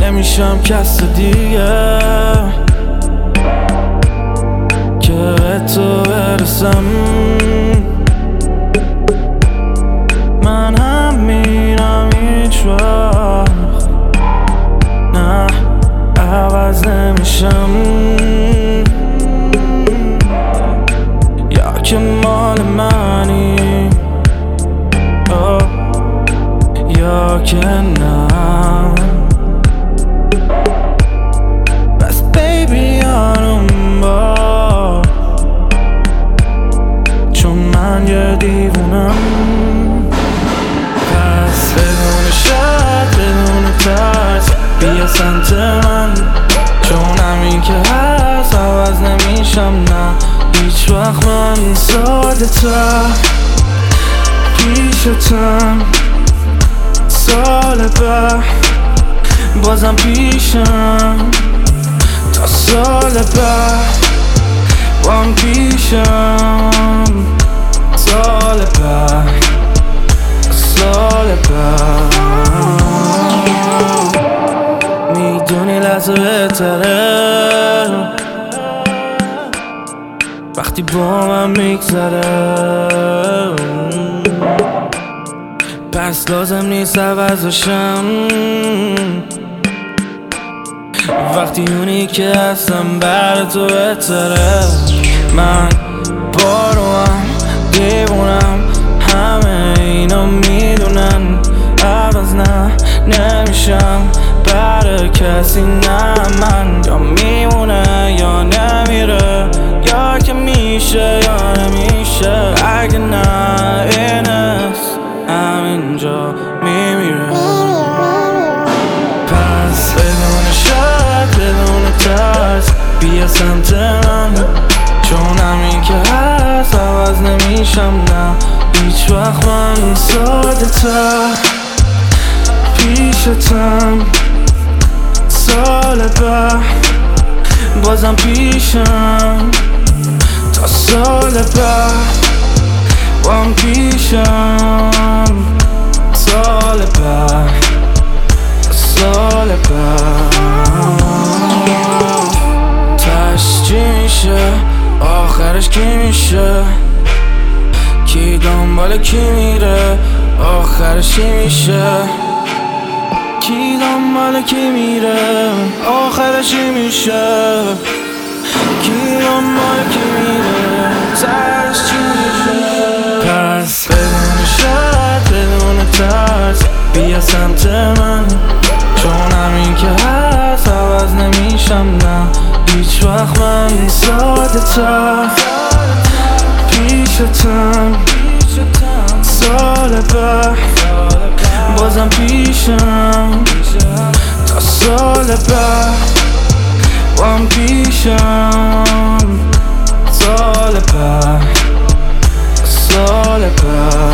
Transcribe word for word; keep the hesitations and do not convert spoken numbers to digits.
نمیشم کس دیگه که به تو برسم. من هم میرم هیچ وقت نه عوض نمیشم، یا که مال منی oh. یا که نه. بس بیبی آروم با، چون من یه دیوونم. پس بدون شک بدون ترس بیا سمت من، چون همین که هست عوض نمیشم نه هیچ وقت. من ساده تر پیشتم، سال بعد بازم پیشم، تا سال بعد بام پیشم، سال بعد سال بعد. میدونی لحظه بهتره وقتی با من میگذره، پس لازم نیست عوضشم. وقتی اونی که هستم بر تو بهتره. من باروم دیوونم، همه اینا میدونن عوض نه نمیشم برای کسی نه. من یا میمونه یا نمیره، یا که میشه یا نمیشه. اگه نه این است همینجا میمیره. پس بدون شک بدون ترس بیا سمت من، چون همین که هست عوض نمیشم نه هیچ وقت. من ساده تر پیشتم، سال بعد بازم پیشم، تا سال بعد بام پیشم، سال بعد سال بعد. تش چی میشه آخرش کی میشه، کی دنبال کی میره آخرش چی میشه، کی دنبال کی میره آخرش چی میشه، کی دنبال کی میره سرش چی میشه. پس بدون شک بدون ترس بیا سمت من، چون همین که هست عوض نمیشم نه هیچ وقت. من ساده تر پیشتم، سال بعد بازم پیشم، تا سال بعد بام پیشم، سال بعد سال بعد.